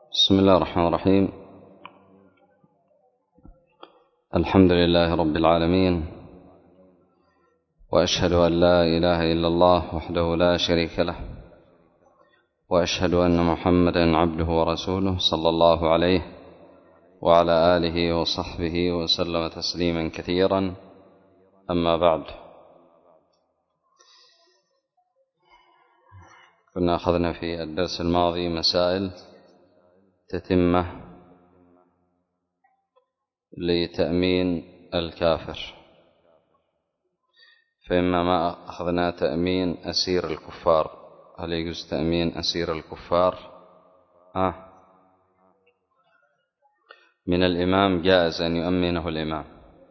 بسم الله الرحمن الرحيم. الحمد لله رب العالمين، وأشهد أن لا إله إلا الله وحده لا شريك له، وأشهد أن محمدا عبده ورسوله صلى الله عليه وعلى آله وصحبه وسلم تسليما كثيرا. أما بعد، كنا أخذنا في الدرس الماضي مسائل تتمة لتأمين الكافر، فإما ما أخذنا تأمين أسير الكفار، هل يجوز تأمين أسير الكفار؟ من الإمام جائز أن يؤمنه الإمام.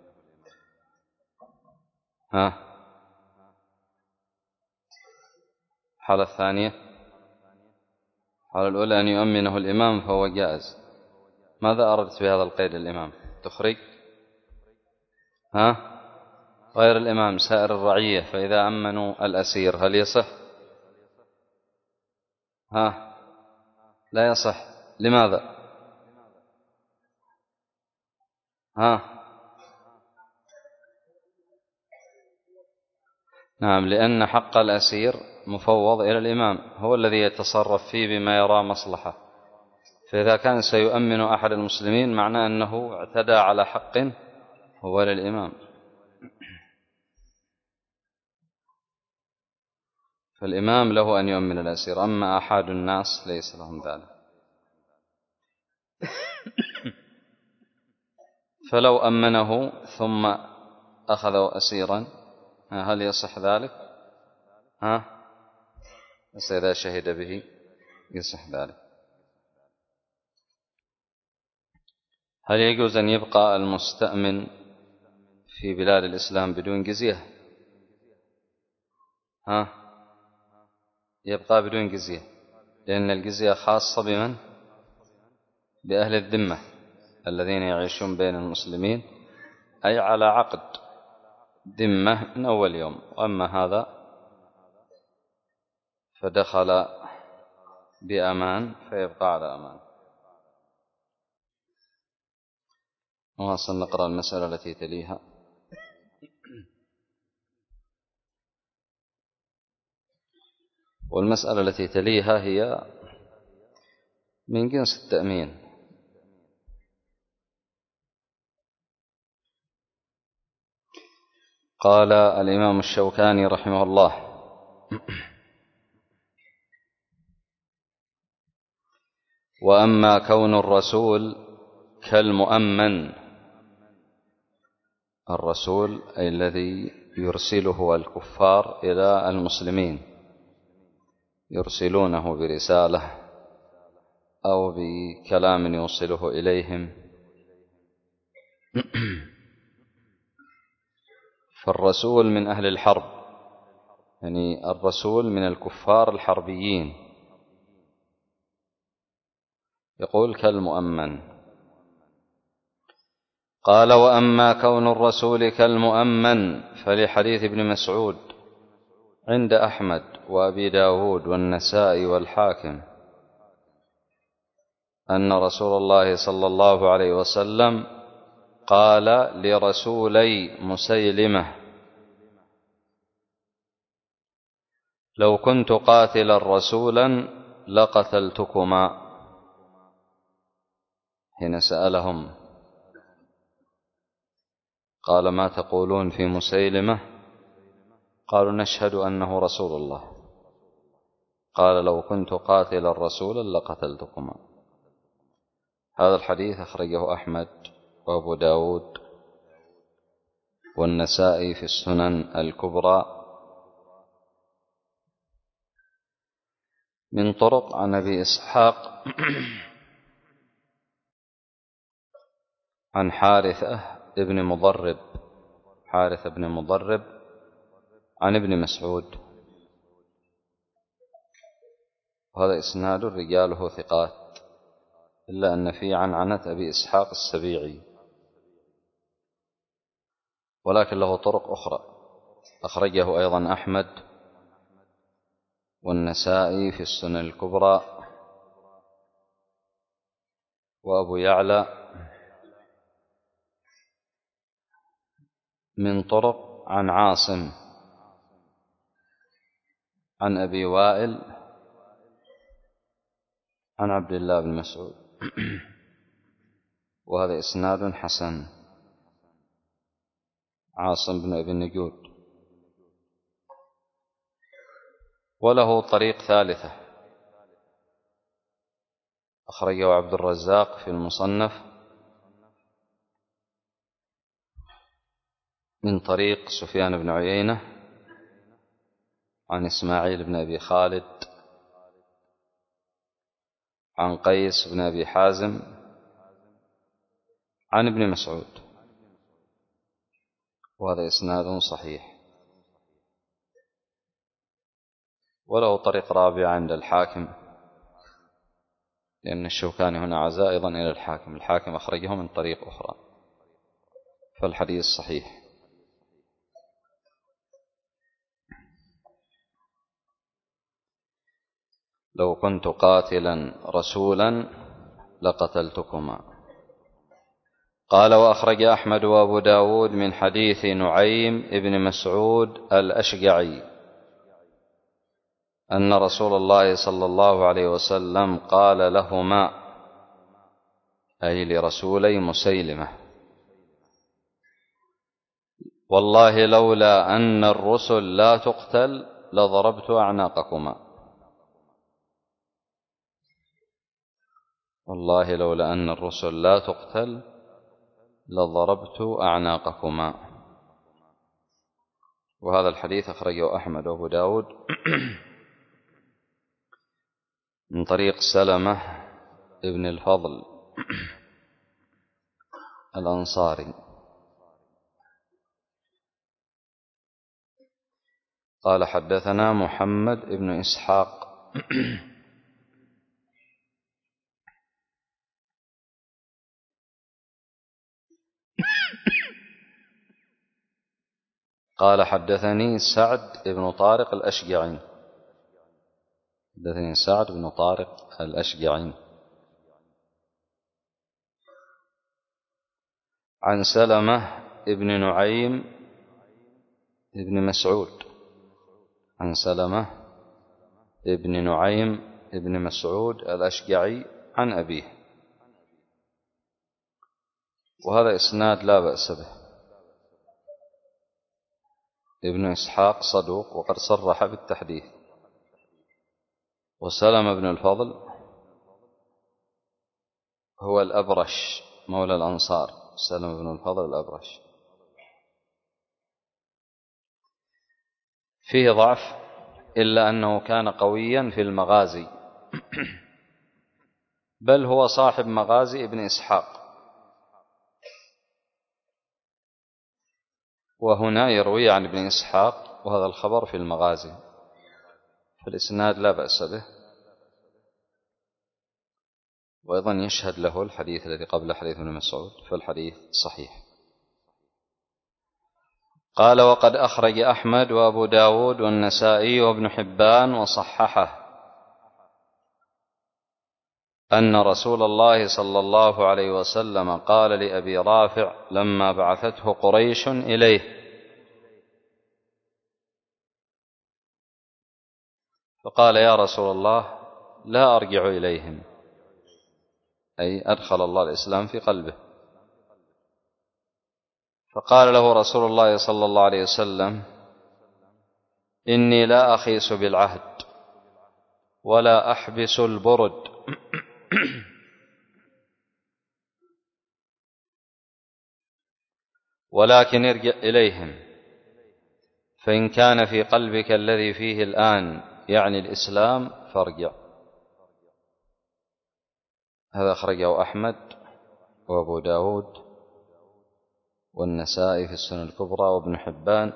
الحالة الثانية، الحالة الأولى أن يؤمنه الإمام فهو جائز. ماذا أردت بهذا القيد؟ الإمام تخرج غير الإمام سائر الرعية، فإذا أمنوا الأسير هل يصح؟ لا يصح. لماذا؟ نعم، لأن حق الأسير مفوض إلى الإمام، هو الذي يتصرف فيه بما يرى مصلحة، فإذا كان سيؤمن أحد المسلمين معناه أنه اعتدى على حق هو للإمام، فالإمام له أن يؤمن الأسير، أما أحد الناس ليس لهم ذلك. فلو أمنه ثم أخذوا أسيرا هل يصح ذلك؟ بس إذا شهد به يصح ذلك. هل يجوز أن يبقى المستأمن في بلاد الإسلام بدون جزية؟ يبقى بدون جزية، لأن الجزية خاصة بمن؟ بأهل الذمة الذين يعيشون بين المسلمين، أي على عقد ذمة من أول يوم، وأما هذا فدخل بأمان فيبقى على أمان. نواصل نقرأ المسألة التي تليها. والمسألة التي تليها هي من جنس التأمين. قال الإمام الشوكاني رحمه الله: وأما كون الرسول كالمؤمن، الرسول أي الذي يرسله الكفار إلى المسلمين، يرسلونه برسالة أو بكلام يوصله إليهم، فالرسول من أهل الحرب، يعني الرسول من الكفار الحربيين. يقول كالمؤمن. قال: وأما كون الرسول كالمؤمن فلحديث ابن مسعود عند أحمد وأبي داود والنسائي والحاكم أن رسول الله صلى الله عليه وسلم قال لرسولي مسيلمة: لو كنت قاتلا رسولا لقتلتكما. حين سألهم قال: ما تقولون في مسيلمة؟ قالوا: نشهد أنه رسول الله. قال: لو كنت قاتلا رسولا لقتلتكما. هذا الحديث أخرجه أحمد وأبو داود والنسائي في السنن الكبرى من طرق عن أبي إسحاق عن حارثة بن مضرب عن ابن مسعود، وهذا إسناد رجاله ثقات، إلا أن فيه عنعنة أبي إسحاق السبيعي، ولكن له طرق أخرى أخرجه أيضا أحمد والنسائي في السنن الكبرى وأبو يعلى من طرق عن عاصم عن أبي وائل عن عبد الله بن مسعود، وهذا إسناد حسن. عاصم بن أبي النجود. وله طريق ثالثة أخرجه عبد الرزاق في المصنف من طريق سفيان بن عيينة عن إسماعيل بن أبي خالد عن قيس بن أبي حازم عن ابن مسعود، وهذا إسناد صحيح. وله طريق رابع عند الحاكم، لأن الشوكاني هنا عزا أيضا إلى الحاكم، الحاكم أخرجه من طريق أخرى، فالحديث صحيح. لو كنت قاتلا رسولا لقتلتكما. قال وأخرج أحمد وأبو داود من حديث نعيم ابن مسعود الأشجعي أن رسول الله صلى الله عليه وسلم قال لهما، أي لرسولي مسيلمة: والله لولا أن الرسل لا تقتل لضربت أعناقكما. والله لولا أن الرسل لا تقتل لضربت أعناقكما. وهذا الحديث أخرجه أحمد وأبو داود من طريق سلمة ابن الفضل الأنصاري قال حدثنا محمد ابن إسحاق قال حدثني سعد بن طارق الأشجعي، حدثني سعد بن طارق الأشجعي عن سلمة ابن نعيم ابن مسعود، عن سلمة ابن نعيم ابن مسعود الأشجعي عن أبيه، وهذا إسناد لا بأس به. ابن إسحاق صدوق وقد صرح بالتحديث. وسلم بن الفضل هو الأبرش مولى الأنصار، سلم بن الفضل الأبرش، فيه ضعف إلا أنه كان قويا في المغازي بل هو صاحب مغازي ابن إسحاق، وهنا يروي عن ابن إسحاق وهذا الخبر في المغازي، فالإسناد لا بأس به، وأيضا يشهد له الحديث الذي قبل حديث ابن مسعود، فالحديث صحيح. قال وقد أخرج أحمد وأبو داود والنسائي وابن حبان وصححه أن رسول الله صلى الله عليه وسلم قال لأبي رافع لما بعثته قريش إليه: فقال: يا رسول الله لا أرجع إليهم، أي أدخل الله الإسلام في قلبه. فقال له رسول الله صلى الله عليه وسلم: إني لا أخيس بالعهد ولا أحبس البرد، ولكن ارجع إليهم، فإن كان في قلبك الذي فيه الآن يعني الإسلام فارجع. هذا أخرجه أحمد وأبو داود والنسائي في السنن الكبرى وابن حبان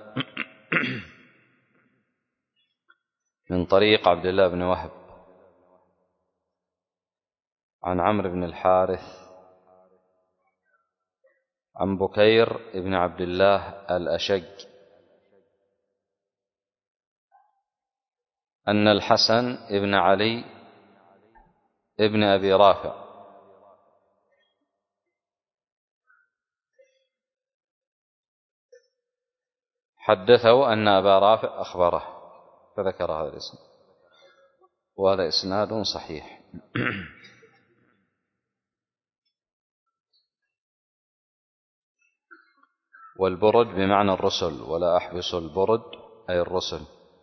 من طريق عبد الله بن وهب عن عمرو بن الحارث عن بكير بن عبد الله الأشج أن الحسن بن علي ابن أبي رافع حدثه أن أبا رافع أخبره فذكر هذا الاسم، وهذا إسناد صحيح. والبرد بمعنى الرسل، ولا أحبس البرد أي الرسل،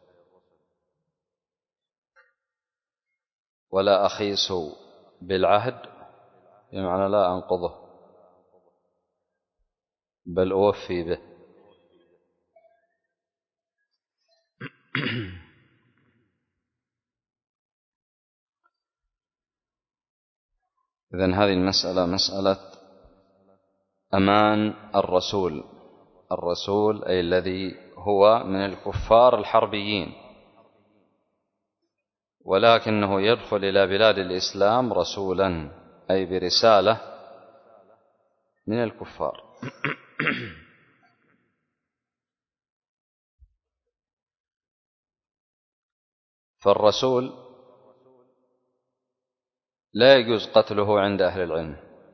ولا أخيس بالعهد بمعنى لا أنقضه بل أوفي به. إذن هذه المسألة مسألة أمان الرسول، الرسول أي الذي هو من الكفار الحربيين، ولكنه يدخل إلى بلاد الإسلام رسولا أي برسالة من الكفار. فالرسول لا يجوز قتله عند أهل العلم،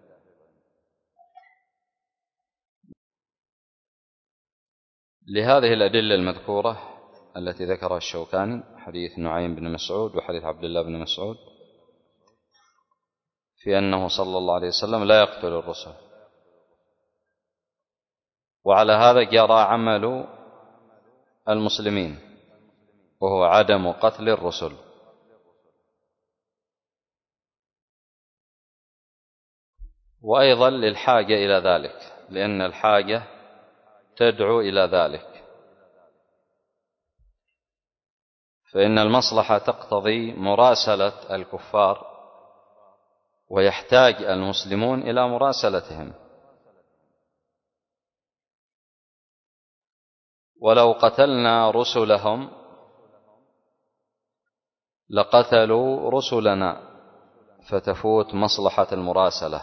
لهذه الأدلة المذكورة التي ذكرها الشوكاني، حديث نعيم بن مسعود وحديث عبد الله بن مسعود، في أنه صلى الله عليه وسلم لا يقتل الرسل. وعلى هذا جرى عمل المسلمين، وهو عدم قتل الرسل. وأيضا للحاجة إلى ذلك، لأن الحاجة تدعو إلى ذلك، فإن المصلحة تقتضي مراسلة الكفار، ويحتاج المسلمون إلى مراسلتهم. ولو قتلنا رسلهم لقتلوا رسلنا، فتفوت مصلحة المراسلة.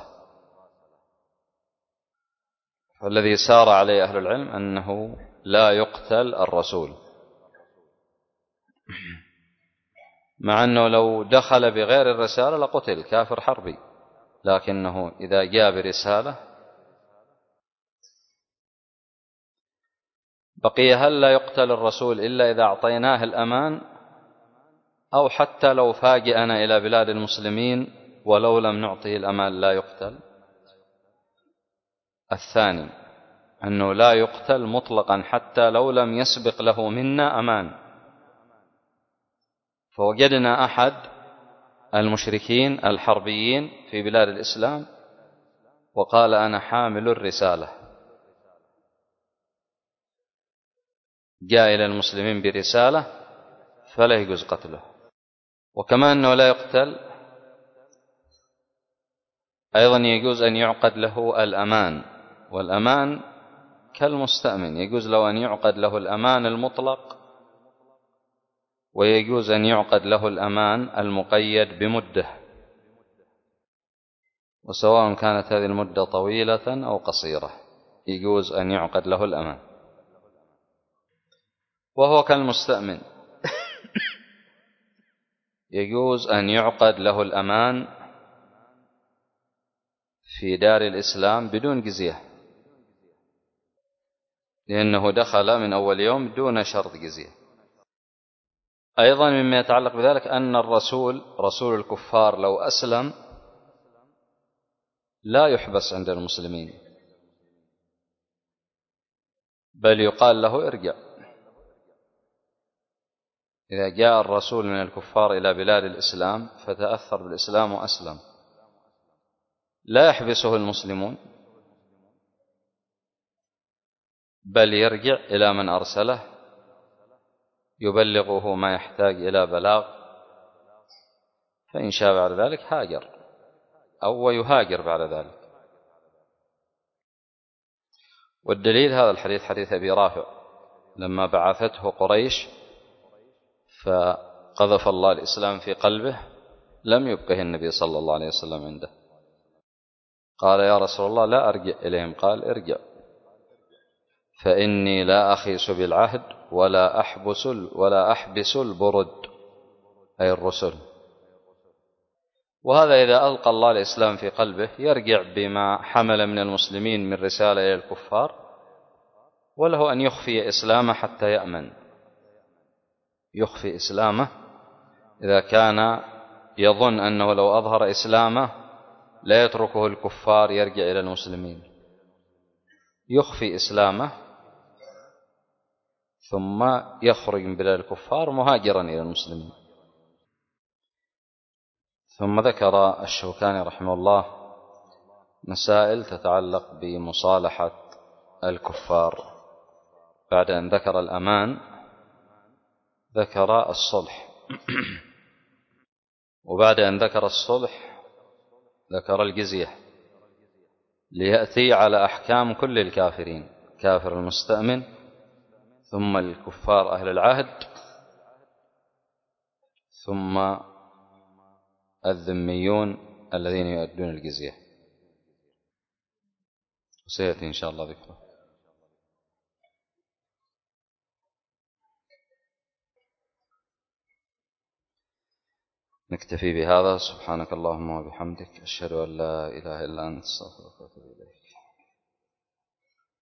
فالذي سار عليه أهل العلم أنه لا يقتل الرسول، مع أنه لو دخل بغير الرسالة لقتل كافر حربي، لكنه إذا جاء برسالة بقي. هل لا يقتل الرسول إلا إذا أعطيناه الأمان، أو حتى لو فاجأنا إلى بلاد المسلمين ولو لم نعطيه الأمان لا يقتل؟ الثاني أنه لا يقتل مطلقا حتى لو لم يسبق له منا أمان. فوجدنا أحد المشركين الحربيين في بلاد الإسلام وقال أنا حامل الرسالة، جاء إلى المسلمين برسالة، فلا يجوز قتله. وكما أنه لا يقتل، أيضا يجوز أن يعقد له الأمان، والأمان كالمستأمن، يجوز له أن يعقد له الأمان المطلق، ويجوز أن يعقد له الأمان المقيد بمدة، وسواء كانت هذه المدة طويلة أو قصيرة يجوز أن يعقد له الأمان، وهو كالمستأمن يجوز أن يعقد له الأمان في دار الإسلام بدون جزية، لأنه دخل من أول يوم دون شرط جزية. أيضا مما يتعلق بذلك أن الرسول رسول الكفار لو أسلم لا يحبس عند المسلمين، بل يقال له ارجع. إذا جاء الرسول من الكفار إلى بلاد الإسلام فتأثر بالإسلام وأسلم، لا يحبسه المسلمون، بل يرجع إلى من أرسله يبلغه ما يحتاج إلى بلاغ، فإن شاء بعد ذلك هاجر أو يهاجر بعد ذلك. والدليل هذا الحديث، حديث أبي رافع لما بعثته قريش فقذف الله الإسلام في قلبه، لم يبقه النبي صلى الله عليه وسلم عنده، قال يا رسول الله لا أرجع إليهم، قال ارجع، فإني لا أخيس بالعهد ولا أحبس البرد أي الرسل. وهذا إذا ألقى الله الإسلام في قلبه يرجع بما حمل من المسلمين من رسالة إلى الكفار وله أن يخفي إسلامه حتى يأمن، يخفي إسلامه إذا كان يظن أنه لو أظهر إسلامه لا يتركه الكفار يرجع إلى المسلمين، يخفي إسلامه ثم يخرج من بلاد الكفار مهاجرا إلى المسلمين. ثم ذكر الشوكاني رحمه الله مسائل تتعلق بمصالحة الكفار. بعد أن ذكر الأمان ذكر الصلح وبعد أن ذكر الصلح ذكر الجزية، ليأتي على أحكام كل الكافرين، كافر المستأمن ثم الكفار أهل العهد ثم الذميون الذين يؤدون الجزية، وسيأتي إن شاء الله ذكره. نكتفي بهذا. سبحانك اللهم وبحمدك، أشهد أن لا إله إلا أنت، أستغفرك وأتوب إليك.